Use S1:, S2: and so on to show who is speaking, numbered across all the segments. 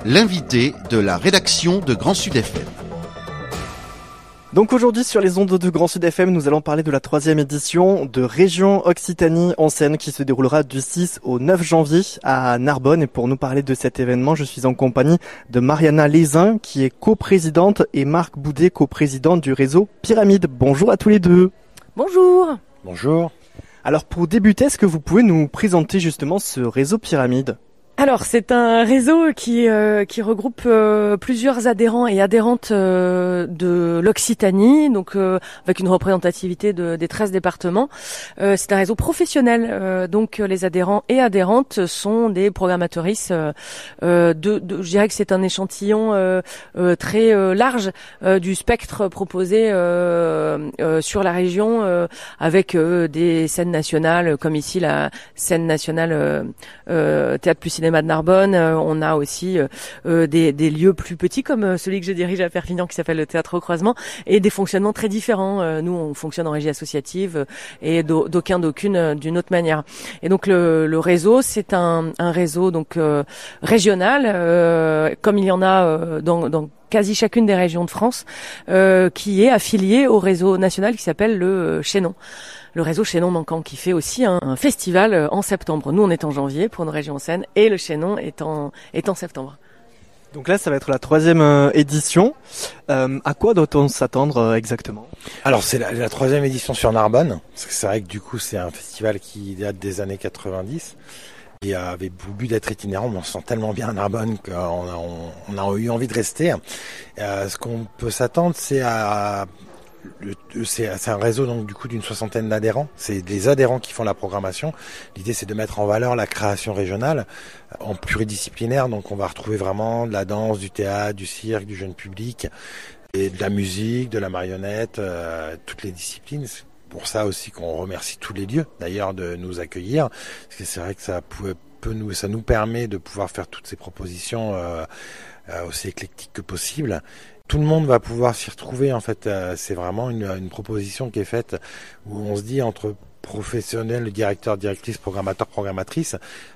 S1: l'invité de la rédaction de Grand Sud FM.
S2: Donc aujourd'hui sur les ondes de Grand Sud FM, nous allons parler de la 3e édition de Région Occitanie en scène qui se déroulera du 6 au 9 janvier à Narbonne. Et pour nous parler de cet événement, je suis en compagnie de Mariana Lézin qui est coprésidente et Marc Boudet, coprésident du réseau Pyramide. Bonjour à tous les deux.
S3: Bonjour.
S4: Bonjour.
S2: Alors pour débuter, est-ce que vous pouvez nous présenter justement ce réseau Pyramide ?
S3: Alors c'est un réseau qui regroupe plusieurs adhérents et adhérentes de l'Occitanie, donc avec une représentativité des 13 départements. C'est un réseau professionnel, donc les adhérents et adhérentes sont des programmatrices. Je dirais que c'est un échantillon très large du spectre proposé sur la région, avec des scènes nationales comme ici la scène nationale Théâtre plus Cinéma de Narbonne. On a aussi des lieux plus petits comme celui que je dirige à Perpignan qui s'appelle le Théâtre au Croisement, et des fonctionnements très différents. Nous on fonctionne en régie associative et d'aucune d'une autre manière. Et donc le réseau c'est un réseau donc régional, comme il y en a dans quasi chacune des régions de France, qui est affilié au réseau national qui s'appelle le Chaînon. Le réseau Chaînon Manquant qui fait aussi un festival en septembre. Nous on est en janvier pour une région en Seine et le Chaînon est en septembre.
S2: Donc là ça va être la 3e édition. À quoi doit-on s'attendre exactement ?
S4: Alors c'est la 3e édition sur Narbonne. Parce que c'est vrai que du coup c'est un festival qui date des années 90. Et avait pour but d'être itinérant, mais on se sent tellement bien à Narbonne qu'on a eu envie de rester. Ce qu'on peut s'attendre, c'est un réseau donc du coup d'une 60aine d'adhérents. C'est des adhérents qui font la programmation. L'idée c'est de mettre en valeur la création régionale en pluridisciplinaire. Donc on va retrouver vraiment de la danse, du théâtre, du cirque, du jeune public, et de la musique, de la marionnette, toutes les disciplines. Pour ça aussi qu'on remercie tous les lieux d'ailleurs de nous accueillir, parce que c'est vrai que ça nous permet de pouvoir faire toutes ces propositions aussi éclectiques que possible. Tout le monde va pouvoir s'y retrouver en fait. C'est vraiment une proposition qui est faite où on se dit entre professionnels, directeurs, directrices, programmateurs, programmatrices,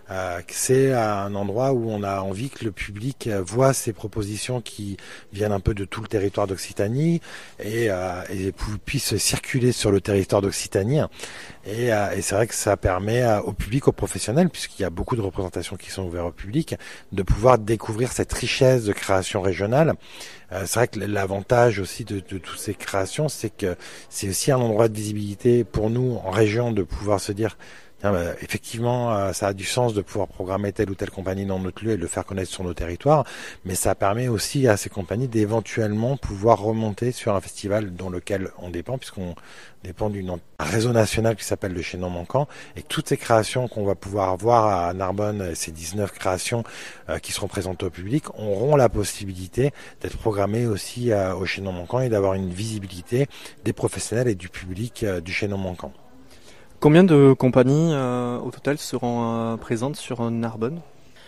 S4: c'est un endroit où on a envie que le public voit ces propositions qui viennent un peu de tout le territoire d'Occitanie et puissent circuler sur le territoire d'Occitanie. Et c'est vrai que ça permet au public, aux professionnels, puisqu'il y a beaucoup de représentations qui sont ouvertes au public, de pouvoir découvrir cette richesse de création régionale. C'est vrai que l'avantage aussi de toutes ces créations, c'est que c'est aussi un endroit de visibilité pour nous en région de pouvoir se dire effectivement, ça a du sens de pouvoir programmer telle ou telle compagnie dans notre lieu et de le faire connaître sur nos territoires, mais ça permet aussi à ces compagnies d'éventuellement pouvoir remonter sur un festival dont lequel on dépend, puisqu'on dépend d'un réseau national qui s'appelle le Chaînon Manquant, et que toutes ces créations qu'on va pouvoir voir à Narbonne, ces 19 créations qui seront présentées au public, auront la possibilité d'être programmées aussi au Chaînon Manquant et d'avoir une visibilité des professionnels et du public du Chaînon Manquant.
S2: Combien de compagnies au total seront présentes sur Narbonne ?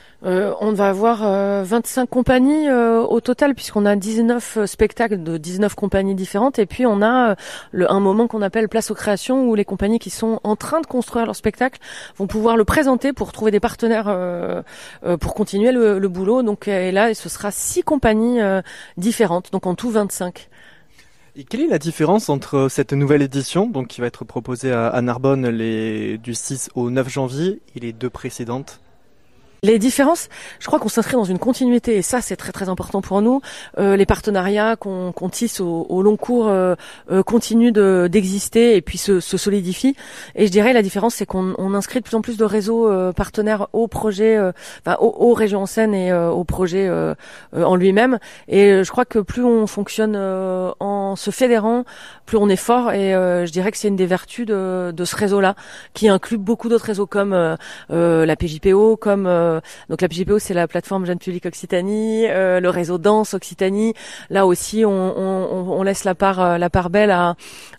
S3: On va avoir 25 compagnies au total, puisqu'on a 19 spectacles de 19 compagnies différentes, et puis on a un moment qu'on appelle place aux créations, où les compagnies qui sont en train de construire leur spectacle vont pouvoir le présenter pour trouver des partenaires pour continuer le boulot. Donc et là ce sera 6 compagnies différentes, donc en tout 25.
S2: Et quelle est la différence entre cette nouvelle édition, donc qui va être proposée à Narbonne du 6 au 9 janvier, et les deux précédentes ?
S3: Les différences, je crois qu'on s'inscrit dans une continuité, et ça c'est très très important pour nous. Les partenariats qu'on tisse au long cours continuent d'exister et puis se solidifient. Et je dirais la différence, c'est qu'on inscrit de plus en plus de réseaux partenaires au projet, aux régions en Seine et au projet en lui-même. Et je crois que plus on fonctionne en se fédérant, plus on est fort. Et je dirais que c'est une des vertus de ce réseau-là, qui inclut beaucoup d'autres réseaux comme la PJPO, comme donc la PJPO c'est la plateforme Jeune Public Occitanie, le réseau Danse Occitanie. Là aussi on laisse la part belle à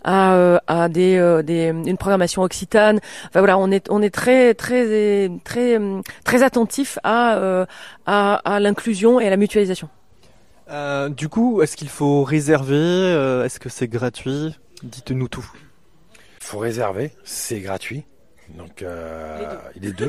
S3: une programmation occitane. Enfin voilà, on est très très très très attentif à l'inclusion et à la mutualisation.
S2: Du coup, est-ce qu'il faut réserver ? Est-ce que c'est gratuit ? Dites-nous tout.
S4: Il faut réserver, c'est gratuit. Donc les deux.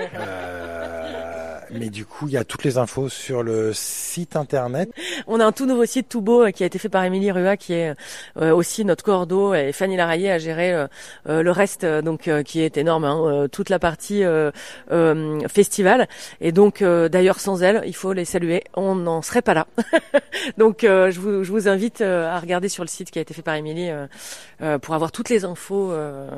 S4: Mais du coup, il y a toutes les infos sur le site internet.
S3: On a un tout nouveau site tout beau qui a été fait par Émilie Rua, qui est aussi notre cordeau, et Fanny Laraillé a géré le reste, donc qui est énorme, hein, toute la partie festival. Et donc d'ailleurs sans elle, il faut les saluer, on n'en serait pas là. Donc je vous invite à regarder sur le site qui a été fait par Émilie pour avoir toutes les infos.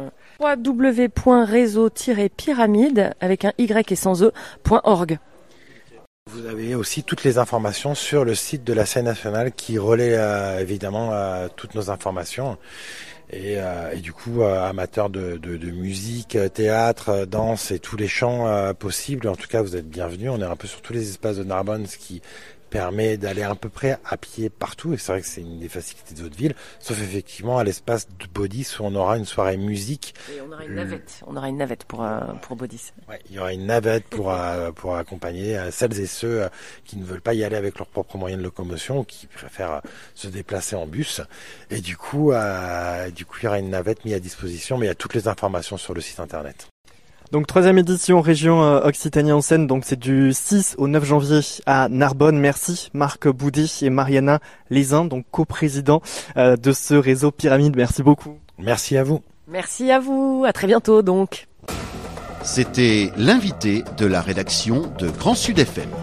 S3: www.réseau-pyramide avec un y et sans e.org.
S4: Vous avez aussi toutes les informations sur le site de la scène nationale qui relaie évidemment toutes nos informations. Et du coup, amateurs de musique, théâtre, danse et tous les champs possibles, en tout cas, vous êtes bienvenus. On est un peu sur tous les espaces de Narbonne, ce qui permet d'aller à peu près à pied partout. Et c'est vrai que c'est une des facilités de votre ville, sauf effectivement à l'espace de Baudis où on aura une soirée musique.
S3: Et on aura une navette. On aura une navette pour Baudis.
S4: Ouais, il y aura une navette pour accompagner celles et ceux qui ne veulent pas y aller avec leurs propres moyens de locomotion ou qui préfèrent se déplacer en bus. Et du coup, il y aura une navette mise à disposition, mais il y a toutes les informations sur le site internet.
S2: Donc 3e édition région Occitanie en Seine, donc c'est du 6 au 9 janvier à Narbonne. Merci Marc Boudet et Mariana Lézin, donc coprésidents de ce réseau Pyramide. Merci beaucoup.
S4: Merci à vous.
S3: Merci à vous, à très bientôt donc.
S1: C'était l'invité de la rédaction de Grand Sud FM.